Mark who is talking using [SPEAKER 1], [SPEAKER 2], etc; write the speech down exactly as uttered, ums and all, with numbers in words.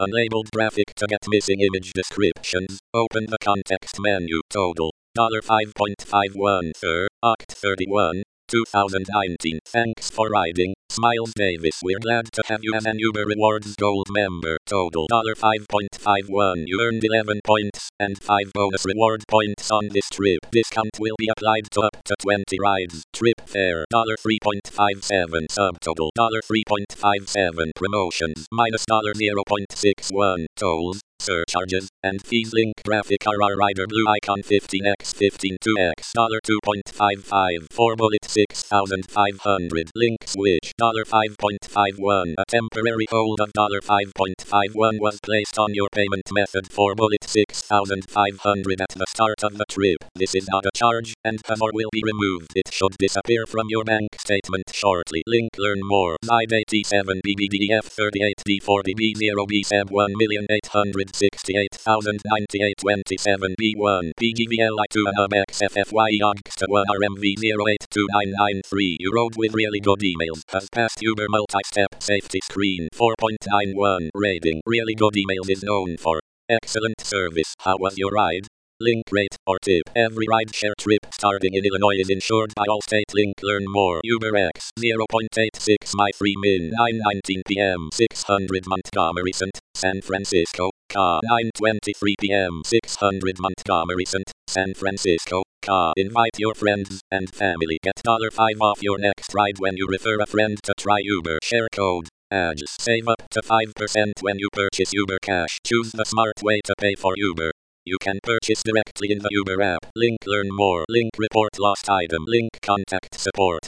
[SPEAKER 1] Unlabeled graphic to get missing image descriptions. Open the context menu. Total five point five one Sir, Oct thirty-one, two thousand nineteen. Thanks for riding. Smiles Davis. We're glad to have you as an Uber Rewards Gold member. Total five point five one. You earned eleven points and five bonus reward points on this trip. Discount will be applied to up to twenty rides. Trip fare three point five seven. Subtotal three point five seven. Promotions minus zero point six one. Tolls, surcharges, and fees. Link graphic R R Rider Blue icon fifteen by fifteen two by two point five five. four bullet six thousand five hundred. Link switch five point five one. A temporary hold of five point five one was placed on your payment method for bullet six thousand five hundred at the start of the trip. This is not a charge, and the more will be removed. It should disappear from your bank statement shortly. Link learn more. Z I D eighty-seven B B D F thirty-eight D forty B zero B S E B one million eight hundred sixty-eight thousand ninety-eight twenty-seven B one P G V L I two Hub X F F Y E O G X T one R M V zero eight two nine nine three. You rode with really good emails. Has passed Uber multi-step safety screen four point nine one. Rating. Really good emails is known for excellent service. How was your ride? Link rate or tip. Every rideshare trip starting in Illinois is insured by Allstate. Link learn more. UberX zero point eight six my three min nine nineteen p m six hundred Montgomery Cent, San Francisco. Ca nine twenty-three p m six hundred Montgomery Cent, San Francisco. Ca invite your friends and family. Get five off your next ride when you refer a friend to try Uber. Share code A J S. Save up to five percent when you purchase Uber Cash. Choose the smart way to pay for Uber. You can purchase directly in the Uber app. Link learn more. Link report lost item. Link contact support.